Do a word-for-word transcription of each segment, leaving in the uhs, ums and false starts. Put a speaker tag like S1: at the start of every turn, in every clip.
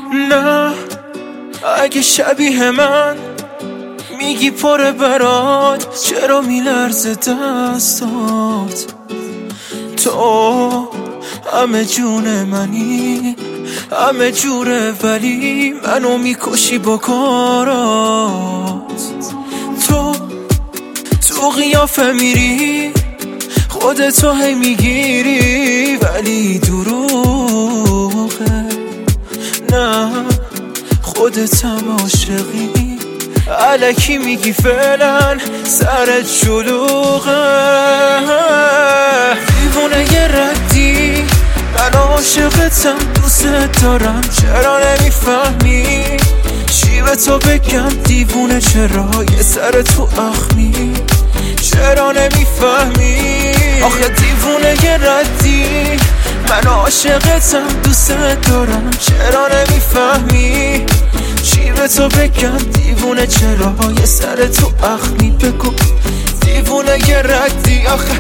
S1: نه اگه شبیه من میگی پره برات، چرا میلرزه دستات؟ تو همه جون منی، همه جوره، ولی منو میکشی با کارات. تو تو قیافه میری، خودتو هی میگیری، ولی دروغه. نه خودتم عاشقی، الکی میگی فعلا سرت شلوغه. دیوونه یه ردی، من عاشقتم، دوست دارم، چرا نمیفهمی؟ چی به تو بگم دیوونه، چرا یه سر تو اخمی؟ چرا نمیفهمی؟ آخه دیوونه یه ردی، من عاشقتم، دوست دارم، چرا نمیفهمی؟ چی به تو بگم دیوونه، چرا یه سر تو اخمی؟ بگو دیوونه یه ردی. آخه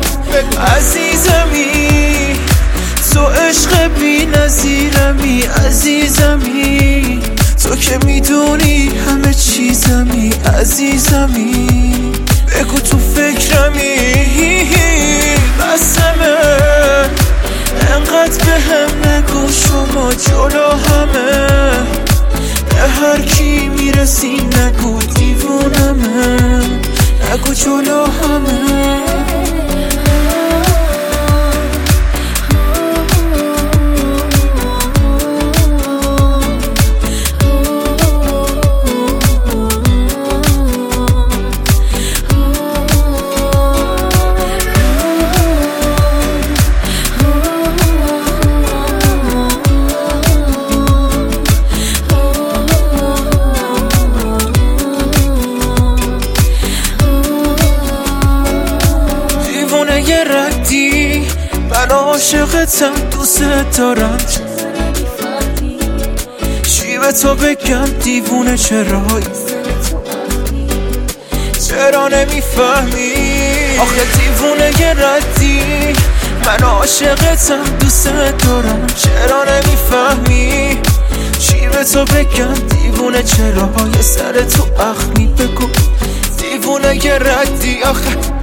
S1: عزیزمی، تو عشق بی نظیرمی، عزیزمی، تو که میدونی همه چیزمی، عزیزمی، بگو تو فکرمی. بسمه انقدر به هم نگو، شما جلو همه به هر کی میرسی نگو دیوونمه، نگو جلو همه. یه ردی، من عاشقتم، دوست دارم، چی به تو بگم دیوونه، چرا چرا نمیفهمی؟ آخه دیوونه یه ردی، من عاشقتم، دوست دارم، چرا نمیفهمی؟ چی به تو بگم دیوونه، چرا یه سر تو اخمی؟ بگو دیوونه یه ردی. آخه